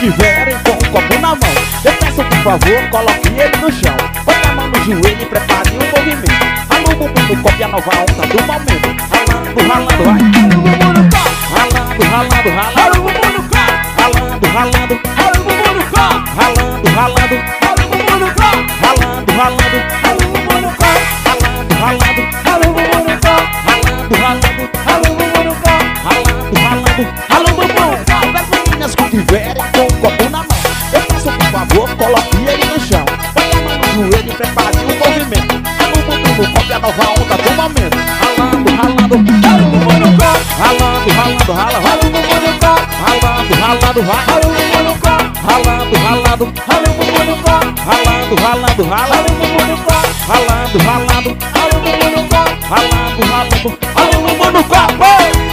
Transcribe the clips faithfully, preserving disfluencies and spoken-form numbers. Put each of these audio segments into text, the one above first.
tiverem com um copo na mão, eu peço por favor, coloque ele no chão. Bota a mão no joelho e prepare o movimento. Rala o bumbum no copo e a nova onda do momento. Ralando, ralando, vai. Ralando, ralando, ralando. Rala o bumbum no copo. Ralando, ralando. Rala o bumbum no copo. Ralando, ralando. Rala o bumbum no copo. Ralando, ralando. Rala o bumbum no copo. Ralando, ralando. Rala o bumbum no copo. Ralando, ralando. Rala o bumbum no copo. Ralando, ralando. Rala o bumbum. As meninas que tiverem com um copo na mão, eu peço por favor, coloque ele no chão. Põe a mão no joelho e prepare o movimento. Rala o bumbum no copo e a nova onda do momento. Ralando, ralando. Rala o bumbum no copo. Ralando, ralando, rala. Rala o bumbum no copo. Ralando, ralando, vai. Rala o bumbum no copo. Ralando, ralando. Rala o bumbum no copo. Ralando, ralando, rala. Rala o bumbum no copo. Ralando, ralando. Rala o bumbum no copo. Ralando, ralando. Rala o bumbum no copo.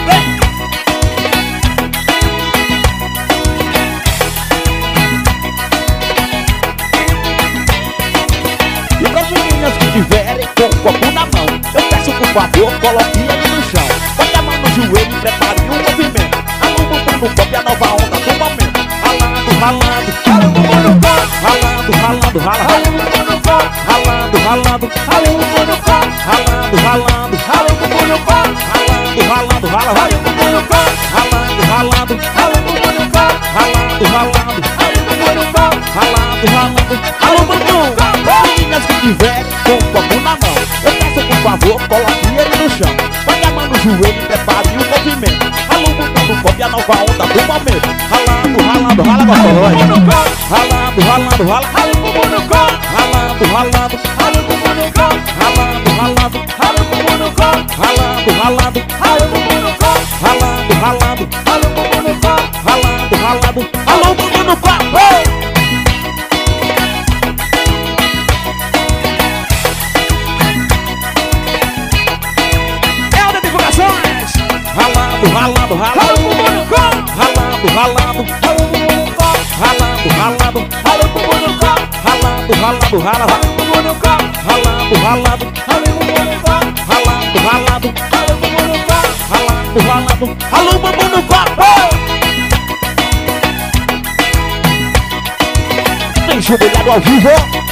E para as meninas que tiverem com um copo na mão, eu peço por favor, coloque ele no chão. Bota a mão no joelho e prepare o movimento. Rala o bumbum no copo e a nova onda do momento. Ralando, ralando, rala o bumbum no copo. Ralando, ralando, rala, rala o bumbum no copo. Ralando, ralando, rala o bumbum no copo. Ralando, ralando, rala o bumbum no copo. Ralando, ralando, rala, rala o bumbum no copo. Ralando, ralando, rala o bumbum no copo. Ralando, ralando, rala o bumbum no copo. Ralando, ralando, rala o bumbum. Meninas que tiverem com um copo na mão, eu peço por favor, coloque ele no chão. Põe a mão no joelho e prepare o movimento. Rala o bumbum no copo e a nova onda do momento. Ralando, ralando, rala gostosa. Ralando, ralando, rala. Rala o bumbum no copo. Ralando, ralando, rala o bumbum no copo. Ralando, ralando, rala o bumbum no copo. Ralando, ralando, rala o bumbum no copo. Ralando, ralando, rala o bumbum no copo. Ralando, ralando, rala o bumbum no copo. Ralando, ralando, rala o bumbum no copo. Ralando, ralando, rala o bumbum no copo. Ralando, ralando, rala o bumbum no copo. Ralando, ralando, rala, rala o bumbum no copo. Ralando, ralando, rala o bumbum no copo. Ralando, ralando, rala o bumbum no copo. Ralando, ralando, rala o bumbum no copo. Tem chuveirado ao vivo.